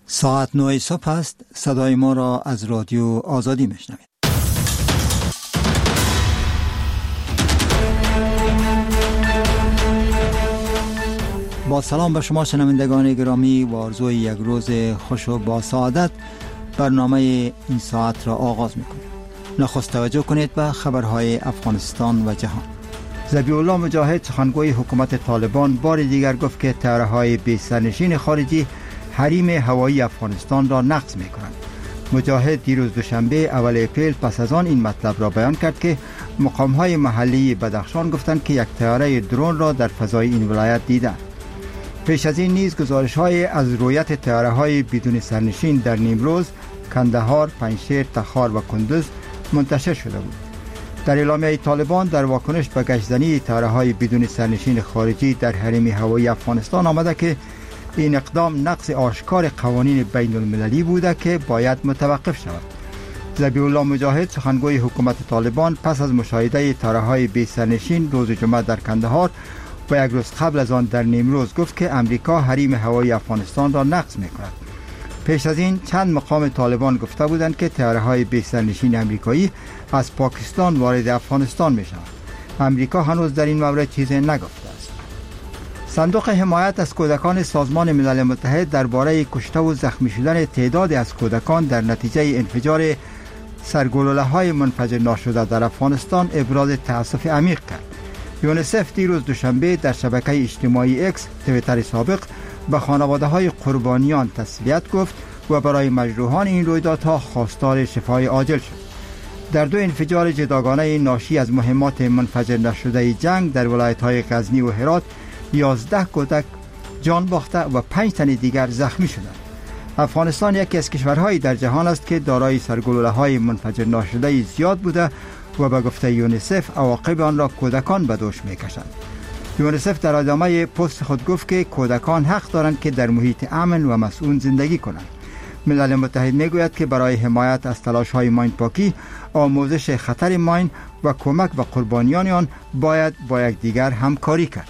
ساعت 9 صبح است. صدای ما را از رادیو آزادی میشنوید. با سلام به شما شنوندگان گرامی و آرزوی یک روز خوش و با سعادت برنامه این ساعت را آغاز میکنیم. نخست توجه کنید به خبرهای افغانستان و جهان. ذبیح الله مجاهد سخنگوی حکومت طالبان بار دیگر گفت که طیاره‌های بی سرنشین خارجی حریم هوایی افغانستان را نقض می‌کنند. مجاهد دیروز دوشنبه اول اپریل پس از آن این مطلب را بیان کرد که مقام‌های محلی بدخشان گفتند که یک طیاره درون را در فضای این ولایت دیدند. پیش از این نیز گزارش‌های از رویت طیاره‌های بدون سرنشین در نیمروز، کندهار، پنجشیر، تخار و کندوز منتشر شده بود. در اعلامیه طالبان در واکنش به گشتزنی طیاره‌های بدون سرنشین خارجی در حریم هوایی افغانستان آمده که این اقدام نقض آشکار قوانین بین المللی بوده که باید متوقف شود. ذبیح الله مجاهد سخنگوی حکومت طالبان پس از مشاهده طیاره‌های بی سرنشین روز جمعه در کندهار و یک روز قبل از آن در نیمروز گفت که امریکا حریم هوایی افغانستان را نقض می‌کند. پیش از این چند مقام طالبان گفته بودند که طیاره‌های بی سرنشین امریکایی از پاکستان وارد افغانستان می‌شوند. امریکا هنوز در این مورد چیزی نگفته است. صندوق حمایت از کودکان سازمان ملل متحد درباره کشته و زخمی شدن تعدادی از کودکان در نتیجه انفجار سرگلوله‌های منفجر ناشده در افغانستان ابراز تأسف عمیق کرد. یونیسف دیروز دوشنبه در شبکه اجتماعی اکس توییتر سابق به خانواده‌های قربانیان تسلیت گفت و برای مجروحان این رویدادها خواستار شفای عاجل شد. در دو انفجار جداگانه ناشی از مهمات منفجر نشده جنگ در ولایت‌های غزنی و هرات 11 کودک جان باخته و 5 تن دیگر زخمی شدند. افغانستان یکی از کشورهایی در جهان است که دارای سرگلوله‌های منفجر ناشده زیاد بوده و به گفته یونیسف عواقب آن را کودکان به دوش می‌کشند. یونیسف در ادامه پست خود گفت که کودکان حق دارند که در محیط امن و مسئول زندگی کنند. ملل متحد میگوید که برای حمایت از تلاش‌های ماین پاکی، آموزش خطر ماین و کمک به قربانیان آن باید با یکدیگر همکاری کرد.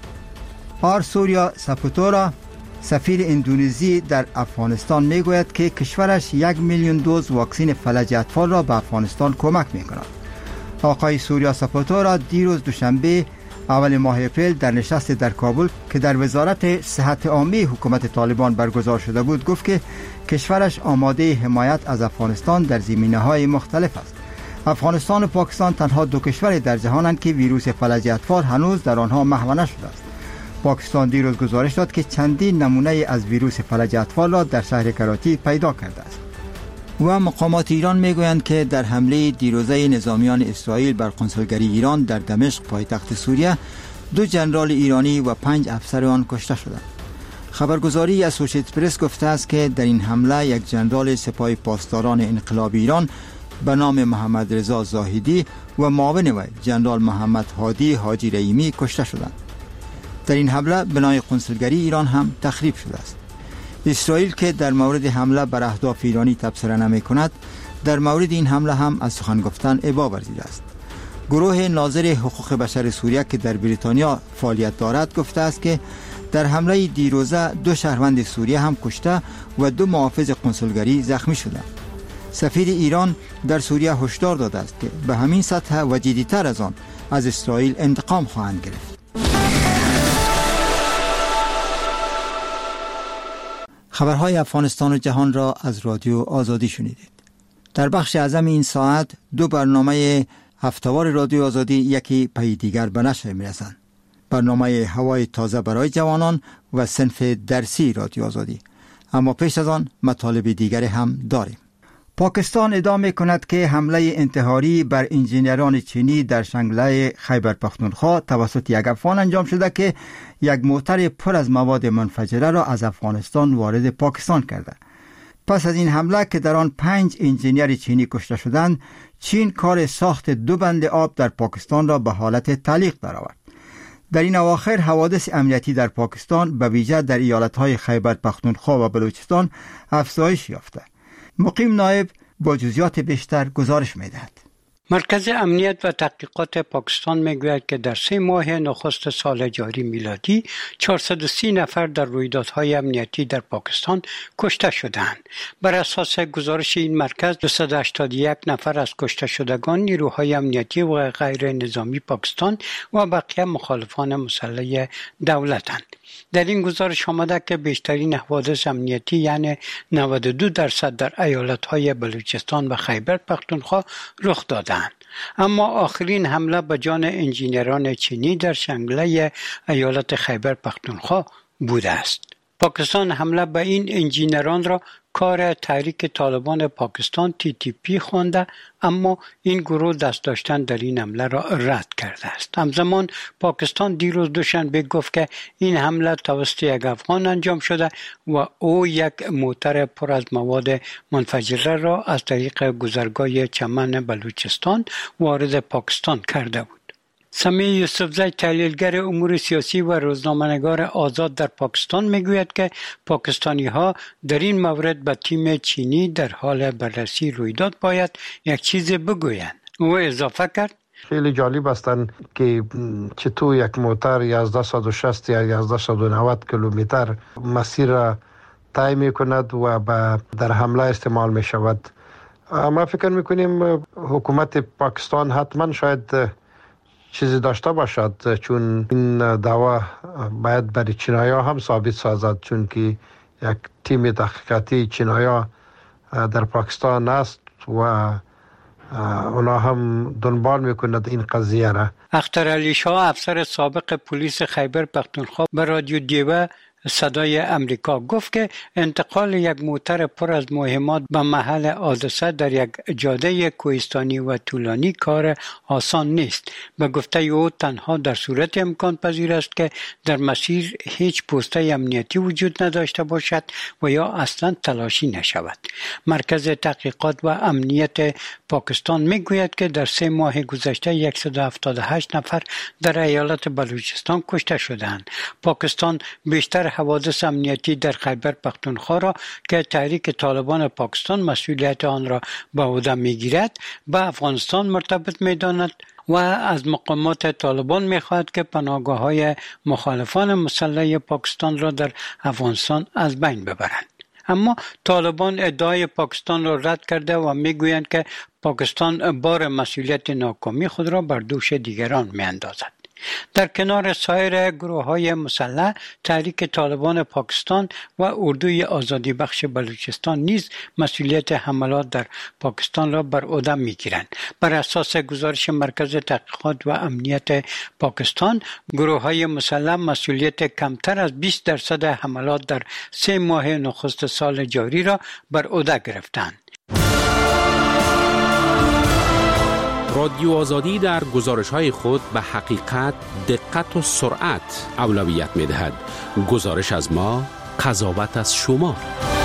سوریا سپوتورا سفیر اندونزی در افغانستان میگوید که کشورش 1 میلیون دوز واکسن فلج اطفال را به افغانستان کمک میکند. آقای سوریا سپوتورا دیروز دوشنبه اول ماه اپریل در نشست در کابل که در وزارت صحت عامه حکومت طالبان برگزار شده بود گفت که کشورش آماده حمایت از افغانستان در زمینه‌های مختلف است. افغانستان و پاکستان تنها دو کشور در جهانند که ویروس فلج اطفال هنوز در آنها محو نشده است. پاکستان دیروز گزارش داد که چندین نمونه از ویروس فلج اطفال را در شهر کراچی پیدا کرده است. و مقامات ایران میگویند که در حمله دیروزه نظامیان اسرائیل بر قنصلگری ایران در دمشق پایتخت سوریه 2 ژنرال ایرانی و 5 افسر آن کشته شدند. خبرگزاری اسوشییتد پرس گفته است که در این حمله یک ژنرال سپاه پاسداران انقلاب ایران به نام محمد رضا زاهدی و معاون وی ژنرال محمد هادی حاجی رحیمی کشته شدند. در این حمله بنای قنصلگری ایران هم تخریب شده است. اسرائیل که در مورد حمله بر اهداف ایرانی تبصره نمی کند، در مورد این حمله هم از سخن گفتن ابا ورزیده است. گروه ناظر حقوق بشر سوریه که در بریتانیا فعالیت دارد گفته است که در حمله دیروزه 2 شهروند سوریه هم کشته و 2 محافظ قنصلگری زخمی شدند. سفیر ایران در سوریه هشدار داده است که به همین سطح و جدی‌تر از آن از اسرائیل انتقام خواهند گرفت. خبرهای افغانستان و جهان را از رادیو آزادی شنیدید. در بخش اعظم این ساعت 2 برنامه هفته‌وار رادیو آزادی یکی پی دیگر به نشر می‌رسند. برنامه هوای تازه برای جوانان و صنف درسی رادیو آزادی. اما پیش از آن مطالب دیگر هم داریم. پاکستان ادعا می‌کند که حمله انتحاری بر انجینران چینی در شنگله خیبر پختونخوا توسط یک افغان انجام شده که یک موتر پر از مواد منفجره را از افغانستان وارد پاکستان کرده. پس از این حمله که در آن 5 انجینر چینی کشته شدند، چین کار ساخت 2 بند آب در پاکستان را به حالت تعلیق درآورد. در این اواخر حوادث امنیتی در پاکستان به ویژه در ایالت‌های خیبر پختونخوا و بلوچستان افزایش یافته. مقیم نایب با جزئیات بیشتر گزارش می‌دهد. مرکز امنیت و تحقیقات پاکستان میگوید که در 3 ماه نخست سال جاری میلادی 430 نفر در رویدادهای امنیتی در پاکستان کشته شدند. بر اساس گزارش این مرکز 281 نفر از کشته شدگان نیروهای امنیتی و غیر نظامی پاکستان و بقیه مخالفان مسلح دولتند. در این گزارش آمده که بیشترین حوادث امنیتی یعنی 92% در ایالت‌های بلوچستان و خیبر پختونخوا رخ دادند. اما آخرین حمله به جان انجینران چینی در شنگله ایالت خیبر پختونخوا بوده است. پاکستان حمله به این انجینران را کار تحریک طالبان پاکستان TTP خوانده، اما این گروه دست داشتن در این حمله را رد کرده است. همزمان پاکستان دیروز دوشنبه گفت که این حمله توسط یک افغان انجام شده و او یک موتر پر از مواد منفجره را از طریق گذرگاه چمن بلوچستان وارد پاکستان کرده بود. سمیع یوسفزی تحلیلگر امور سیاسی و روزنامه‌نگار آزاد در پاکستان میگوید که پاکستانی ها در این مورد به تیم چینی در حال بررسی رویداد باید یک چیز بگویند. او اضافه کرد خیلی جالب هستند که چطور یک موتر 1160 یا 1190 کیلومتر مسیر را طی می‌کند و در حمله استعمال می‌شود. ما فکر می‌کنیم حکومت پاکستان حتما شاید چیزی داشته باشد، چون این دعوا باید برای چینایی‌ها هم ثابت سازد، چون که یک تیم تحقیقاتی چینایی‌ها در پاکستان است و اونا هم دنبال میکنند این قضیه را. اخترعلی شاه افسر سابق پلیس خیبر پختونخوا به رادیو دیوه صدای امریکا گفت که انتقال یک موتر پر از مهمات به محل حادثه در یک جاده کوهستانی و طولانی کار آسان نیست. به گفته او تنها در صورت امکان پذیر است که در مسیر هیچ پوسته امنیتی وجود نداشته باشد و یا اصلا تلاشی نشود. مرکز تحقیقات و امنیت پاکستان میگوید که در 3 ماه گذشته 178 نفر در ایالت بلوچستان کشته شدند. پاکستان بیشتر حوادث امنیتی در خیبر پختونخوا را که تحریک طالبان پاکستان مسئولیت آن را به عهده میگیرد به افغانستان مرتبط میداند و از مقامات طالبان میخواهد که پناهگاه‌های مخالفان مسلح پاکستان را در افغانستان از بین ببرند. اما طالبان ادعای پاکستان را رد کرده و میگویند که پاکستان بار مسئولیت ناکامی خود را بر دوش دیگران میاندازد. در کنار سایر گروه‌های مسلح، تحریک طالبان پاکستان و اردوی آزادی بخش بلوچستان نیز مسئولیت حملات در پاکستان را بر عهده می‌گیرند. بر اساس گزارش مرکز تحقیقات و امنیت پاکستان، گروه‌های مسلح مسئولیت کمتر از 20% حملات در 3 ماه نخست سال جاری را بر عهده گرفتند. رادیو آزادی در گزارش‌های خود به حقیقت، دقت و سرعت اولویت می‌دهد. گزارش از ما، قضاوت از شما.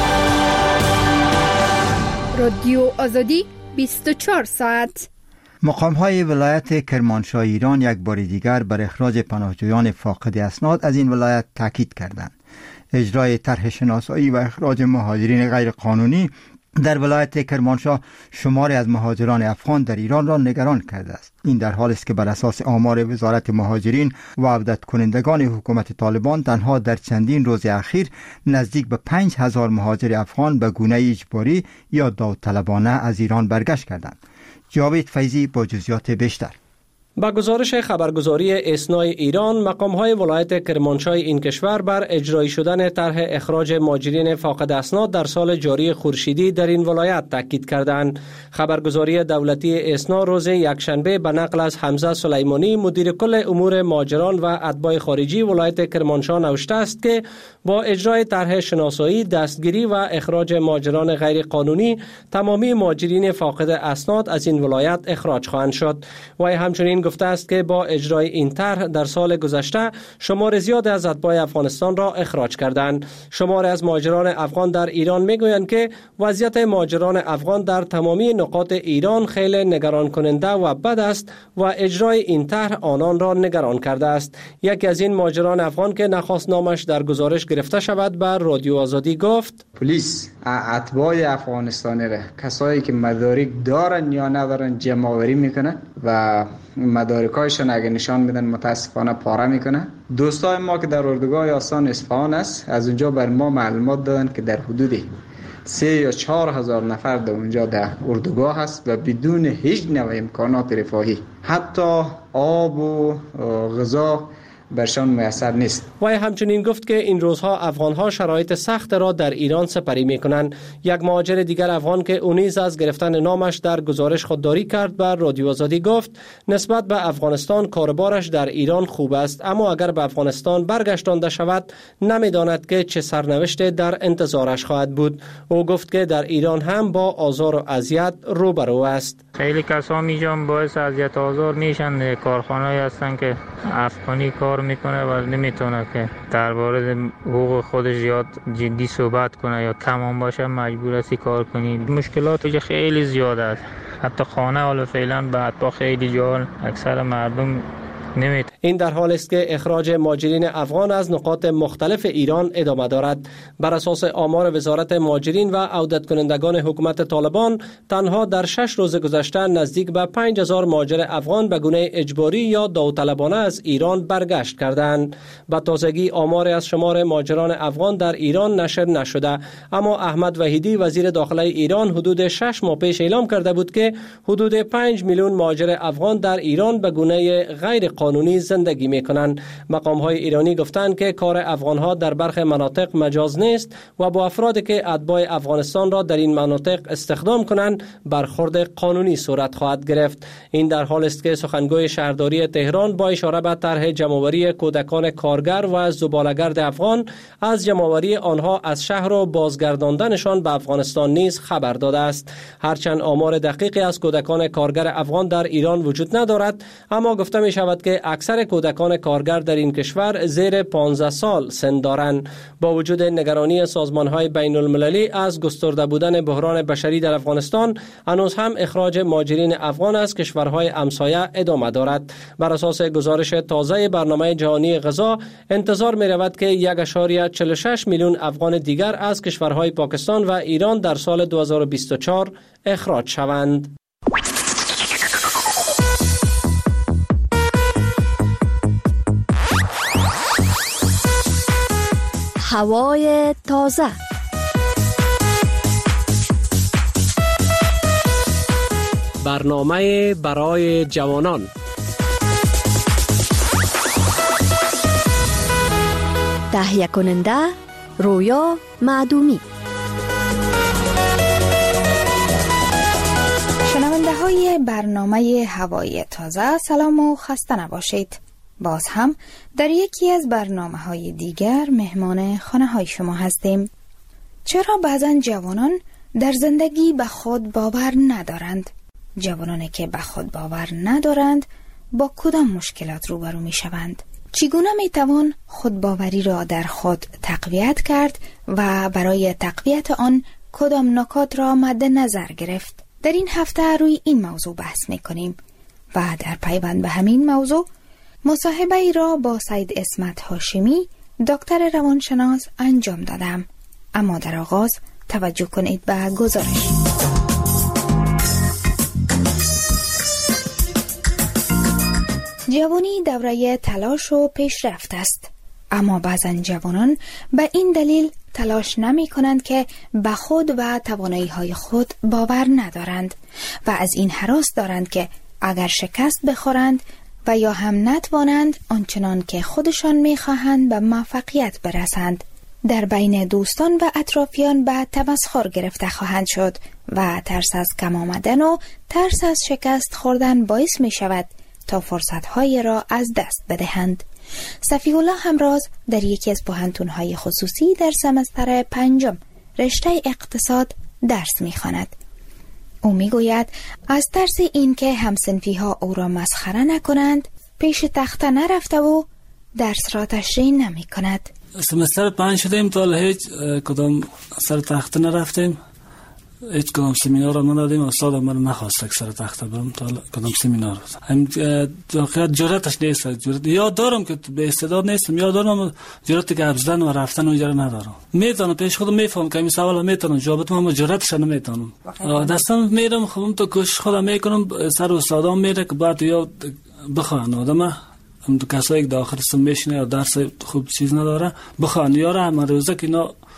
رادیو آزادی 24 ساعت. مقام‌های ولایت کرمانشاه ایران یک بار دیگر بر اخراج پناهجویان فاقد اسناد از این ولایت تاکید کردند. اجرای طرح شناسایی و اخراج مهاجرین غیر قانونی در ولایت کرمانشاه شماری از مهاجران افغان در ایران را نگران کرده است. این در حالی است که بر اساس آمار وزارت مهاجرین و عودت کنندگان حکومت طالبان تنها در چندین روز اخیر نزدیک به 5000 مهاجر افغان به گونه اجباری یا داوطلبانه از ایران برگشت کردند. جاوید فیضی با جزئیات بیشتر. با گزارش خبرگزاری اسنای ایران، مقام‌های ولایت کرمانشاه این کشور بر اجرایی شدن طرح اخراج مهاجرین فاقد اسناد در سال جاری خورشیدی در این ولایت تاکید کردند. خبرگزاری دولتی اسنا روز یکشنبه به نقل از حمزه سلیمانی، مدیر کل امور مهاجران و اتباع خارجی ولایت کرمانشاه نوشته است که با اجرای طرح شناسایی، دستگیری و اخراج مهاجران غیر قانونی، تمامی مهاجرین فاقد اسناد از این ولایت اخراج خواهند شد. و همچنین گفته است که با اجرای این طرح در سال گذشته شمار زیاد از اتباع افغانستان را اخراج کردند. شمار از مهاجران افغان در ایران میگویند که وضعیت مهاجران افغان در تمامی نقاط ایران خیلی نگران کننده و بد است و اجرای این طرح آنان را نگران کرده است. یکی از این مهاجران افغان که نخواست نامش در گزارش گرفته شود به رادیو آزادی گفت: پلیس اتباع افغانستانی را، کسایی که مدارک دارن یا ندارن، جمع آوری میکنه و مدارکایشان اگه نشان میدن متاسفانه پاره میکنه. دوستای ما که در اردوگاه آسان اصفهان است، از اونجا بر ما معلومات دادن که در حدود 3 یا 4 هزار نفر در اونجا در اردوگاه هست و بدون هیچ نوع امکانات رفاهی، حتی آب و غذا برشان میسر نیست. وی همچنین گفت که این روزها افغانها شرایط سخت را در ایران سپری میکنند. یک مهاجر دیگر افغان که او نیز از گرفتن نامش در گزارش خودداری کرد بر رادیو آزادی گفت نسبت به افغانستان کاربارش در ایران خوب است، اما اگر به افغانستان برگشتانده شود نمیداند که چه سرنوشت در انتظارش خواهد بود. او گفت که در ایران هم با آزار و اذیت روبرو است. خیلی کسا میجام باعث اذیت آزار میشن. کارخانه‌ای هستن که افغانی کار میکنه و نمیتونه که درباره حقوق خودش زیاد جدی صحبت کنه یا کمان باشه، مجبور است کار کنی. مشکلات خیلی زیاده است. حتی خانه حالا فعلا بعد با خیلی جا اکثر مردم نمیتونه. این در حال است که اخراج مهاجرین افغان از نقاط مختلف ایران ادامه دارد. بر اساس آمار وزارت مهاجرین و عودت کنندگان حکومت طالبان، تنها در 6 روز گذشته نزدیک به 5000 مهاجر افغان به گونه اجباری یا داوطلبانه از ایران برگشت کردند. به تازگی آمار از شمار مهاجران افغان در ایران نشر نشده، اما احمد وحیدی وزیر داخله ایران حدود 6 ماه پیش اعلام کرده بود که حدود 5 میلیون مهاجر افغان در ایران به گونه غیر قانونی زندگی میکنند. مقام‌های ایرانی گفتند که کار افغان‌ها در برخی مناطق مجاز نیست و با افرادی که اتباع افغانستان را در این مناطق استخدام کنند برخورد قانونی صورت خواهد گرفت. این در حال است که سخنگوی شهرداری تهران با اشاره به طرح جمع‌آوری کودکان کارگر و زباله‌گرد افغان از جمع‌آوری آنها از شهر و بازگرداندنشان به افغانستان نیز خبر داده است. هرچند آمار دقیقی از کودکان کارگر افغان در ایران وجود ندارد، اما گفته می شود که اکثر کودکان کارگر در این کشور زیر 15 سال سن دارند. با وجود نگرانی سازمان‌های بین المللی از گسترده بودن بحران بشری در افغانستان، هنوز هم اخراج مهاجرین افغان از کشورهای همسایه ادامه دارد. بر اساس گزارش تازه برنامه جهانی غذا، انتظار می رود که 1.46 میلیون افغان دیگر از کشورهای پاکستان و ایران در سال 2024 اخراج شوند. هوای تازه. برنامه برای جوانان. تهیه کننده رویا معدومی. شنونده های برنامه هوای تازه، سلام و خسته نباشید. باز هم در یکی از برنامه‌های دیگر مهمان خانه‌های شما هستیم. چرا بعضن جوانان در زندگی به خود باور ندارند؟ جوانانی که به خود باور ندارند با کدام مشکلات روبرو می‌شوند؟ چگونه می‌توان خودباوری را در خود تقویت کرد و برای تقویت آن کدام نکات را مد نظر گرفت؟ در این هفته روی این موضوع بحث می‌کنیم و در پیوند به همین موضوع مصاحبه ای را با سید اسمت هاشمی، دکتر روانشناس انجام دادم. اما در آغاز توجه کنید به گزارش. جوانی دوره تلاش و پیشرفت است، اما بعضا جوانان به این دلیل تلاش نمی کنند که به خود و توانایی های خود باور ندارند و از این هراس دارند که اگر شکست بخورند و یا هم نتوانند آنچنان که خودشان می‌خواهند به موفقیت برسند، در بین دوستان و اطرافیان به تمسخر گرفته خواهند شد و ترس از کم آمدن و ترس از شکست خوردن باعث می شود تا فرصت‌های را از دست بدهند. صفیح الله همراز در یکی از پوهنتون‌های خصوصی در سمستر 5 رشته اقتصاد درس می‌خواند. او میگوید از ترس این که همسنفی‌ها او را مسخره نکنند پیش تخته نرفته و درس را تشریح نمی کند. سمستر 5 شدیم تا هیچ کدام سر تخته نرفتیم. هیچ کدام سمینار رو ندادیم. استاد من نخواست اکثر تخت برم تا کدام سمینار هم واقعیت جرأتش نیست. یاد دارم که به استعداد نیستم، یاد دارم جرأت که ابزدن و رفتن اونجا ندارم. میتونم پیش خودم میفهم که این سوال میتونم جواب بدم اما جرأتش نمیتونم. دستم میرم خودم تو کوشش خودم میکنم. سر استادام میره که بعد یا بخوان آدم هم تو کسایی که داخل سم میشینه یا درس خوب چیز نداره بخوان یاره هم روزه که اینا